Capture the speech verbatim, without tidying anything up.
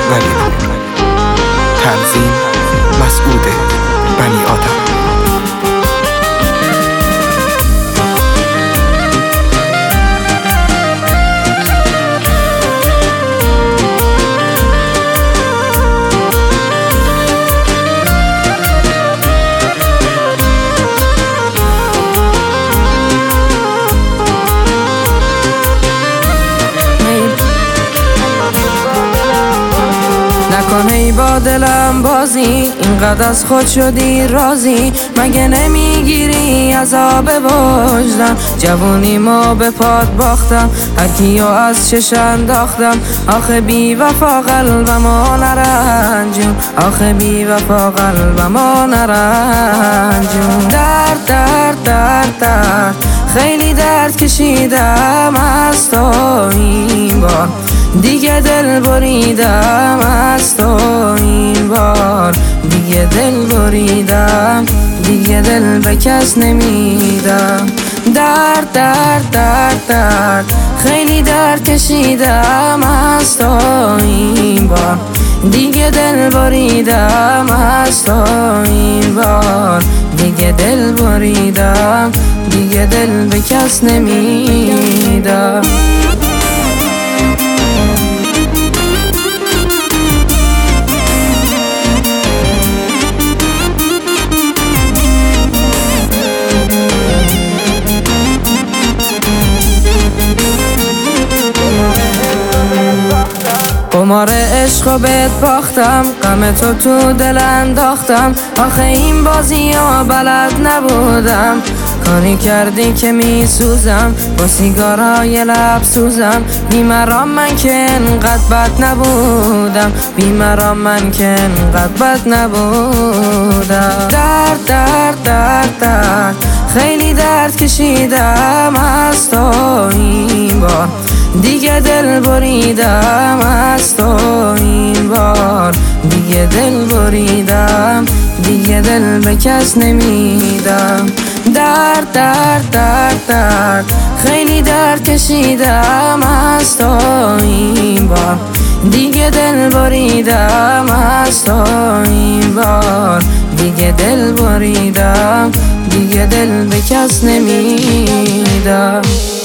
نبینم. تنظیم مسعود بنی آدم. نکن ای با دلم بازی، اینقدر از خود شدی راضی، مگه نمیگیری عذاب وجدان؟ جوونی ما به پاد باختم، هر کیو از چش انداختم، آخه بی وفا قلبمو نرنجون، آخه بی وفا قلبمو نرنجون. درد درد درد درد خیلی درد کشیدم از تو این بار، دیگه دل بریدم از تو این بار، دیگه دل بریدم، دیگه دل به کس نمیدم. درد درد درد درد خیلی درد کشیدم از تو این بار، دیگه دل بریدم از تو این بار، دیگه دل بریدم، دیگه دل به کس نمیدم. قمار عشق بهت باختم، غم تو تو دل انداختم، آخه این بازی ها بلد نبودم، کاری کردی که می سوزم، با سیگارای لب سوزم، بیمرام من که انقدر بد نبودم، بیمرام من که انقدر بد نبودم. درد درد درد درد خیلی درد کشیدم از تو این بار، دیگه دل بریدم از تو این بار، دیگه دل بریدم، دیگه دل به کس نمیدم. درد درد درد درد خیلی درد کشیدم از تو این بار، دیگه دل بریدم از تو این بار، دیگه دل بریدم، دیگه دل به کس نمیدم.